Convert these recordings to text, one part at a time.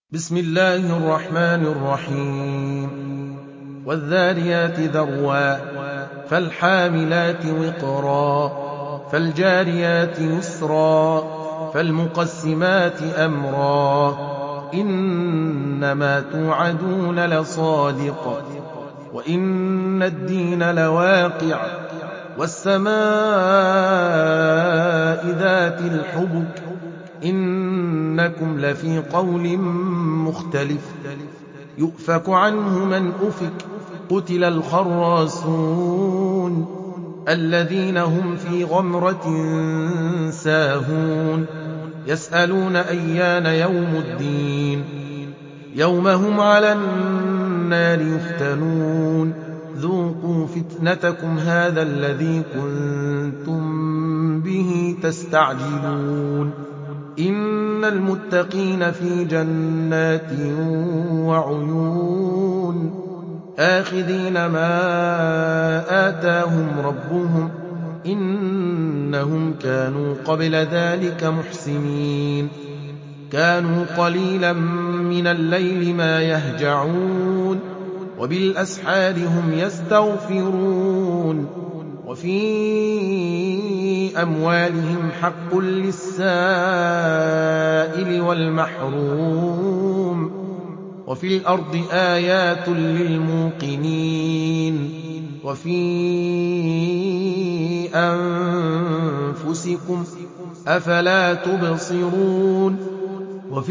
بسم الله الرحمن الرحيم والذاريات ذروا فالحاملات وقرا فالجاريات يسرا فالمقسمات أمرا إنما توعدون لصادق وإن الدين لواقع والسماء ذات الحبك إنكم لفي قول مختلف يؤفك عنه من أفك قتل الخراصون الذين هم في غمرة ساهون يسألون أيان يوم الدين يوم هم على النار يفتنون ذوقوا فتنتكم هذا الذي كنتم به تستعجلون إن المتقين في جنات وعيون آخذين ما آتاهم ربهم إنهم كانوا قبل ذلك محسنين كانوا قليلا من الليل ما يهجعون وبالأسحار هم يستغفرون وفي أموالهم حق للسائل والمحروم وفي الأرض آيات للموقنين وفي أنفسكم أفلا تبصرون وفي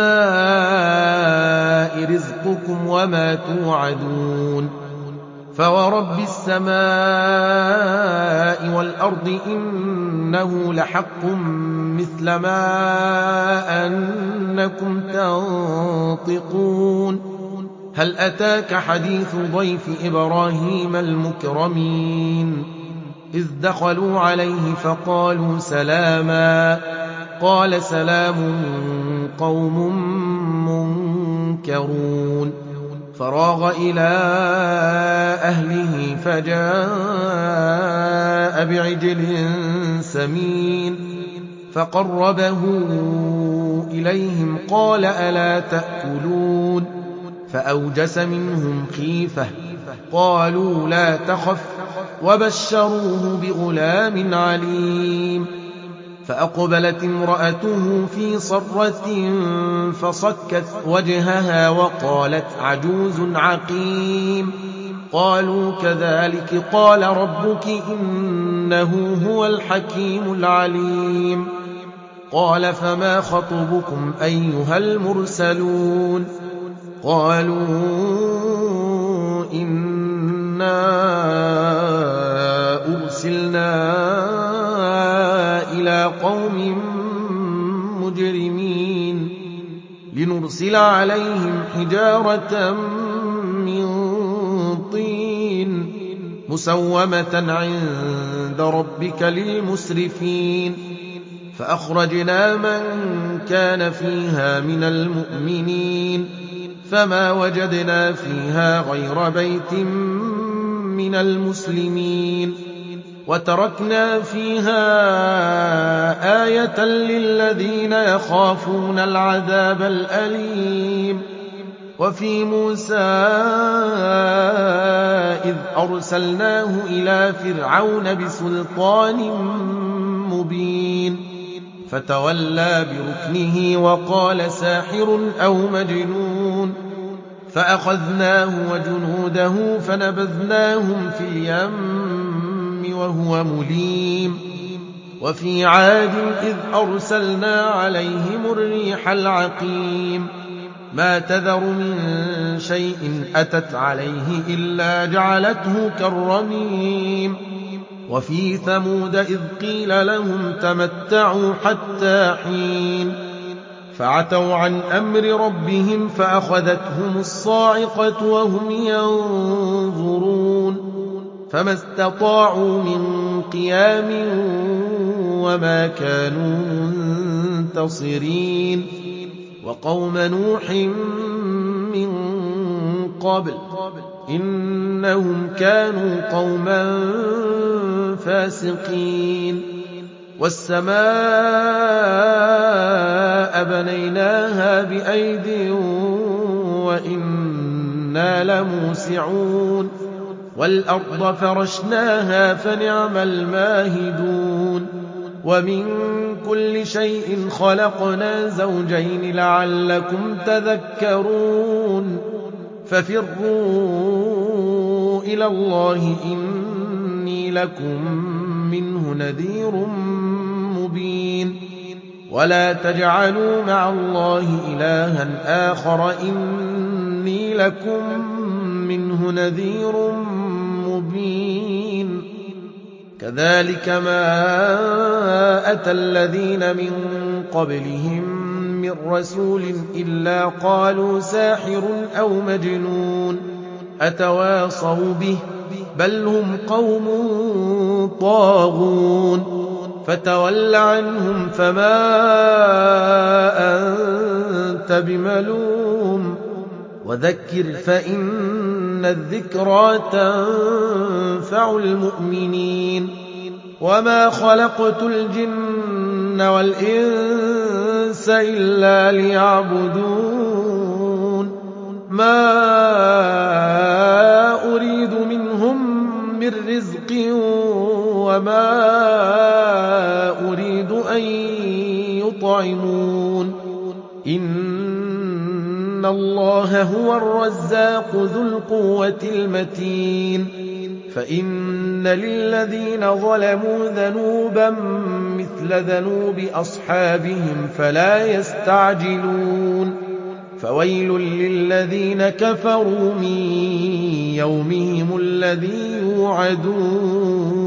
السماء رزقكم وما توعدون فورب السماء والأرض إنه لحق مثل ما أنكم تنطقون هل أتاك حديث ضيف إبراهيم المكرمين إذ دخلوا عليه فقالوا سلاما قال سلام قوم منكرون فراغ إلى أهله فجاء بعجل سمين فقربه إليهم قال ألا تأكلون فأوجس منهم خيفة قالوا لا تخف وبشروه بغلام عليم فأقبلت امرأته في صرة فصكت وجهها وقالت عجوز عقيم قالوا كذلك قال ربك إنه هو الحكيم العليم قال فما خطبكم أيها المرسلون قالوا إنا أرسلنا إلى قوم مجرمين لنرسل عليهم حجارة من طين مسومة عند ربك للمسرفين فأخرجنا من كان فيها من المؤمنين فما وجدنا فيها غير بيت من المسلمين وتركنا فيها آية للذين يخافون العذاب الأليم وفي موسى إذ أرسلناه إلى فرعون بسلطان مبين فتولى بركنه وقال ساحر أو مجنون فأخذناه وجنوده فنبذناهم في اليم وهو مليم وفي عاد إذ أرسلنا عليهم الريح العقيم ما تذر من شيء أتت عليه إلا جعلته كالرميم وفي ثمود إذ قيل لهم تمتعوا حتى حين فعتوا عن أمر ربهم فأخذتهم الصاعقة وهم ينظرون فما استطاعوا من قيام وما كانوا منتصرين وقوم نوح من قبل إنهم كانوا قوما فاسقين والسماء بنيناها بأيد وإنا لموسعون والأرض فرشناها فنعم الماهدون ومن كل شيء خلقنا زوجين لعلكم تذكرون ففروا إلى الله إني لكم منه نذير مبين ولا تجعلوا مع الله إلها آخر إني لكم منه نذير مبين كذلك ما أتى الذين من قبلهم من رسول إلا قالوا ساحر أو مجنون أتواصوا به بل هم قوم طاغون فتول عنهم فما أنت بملوم وذكر فإن الذكرى تنفع المؤمنين وما خلقت الجن والإنس إلا ليعبدون ما أريد منهم من رزق وما أريد أن يطعمون إن الله هو الرزاق ذو القوة المتين فإن للذين ظلموا ذنوبا مثل ذنوب أصحابهم فلا يستعجلون فويل للذين كفروا من يومهم الذي يوعدون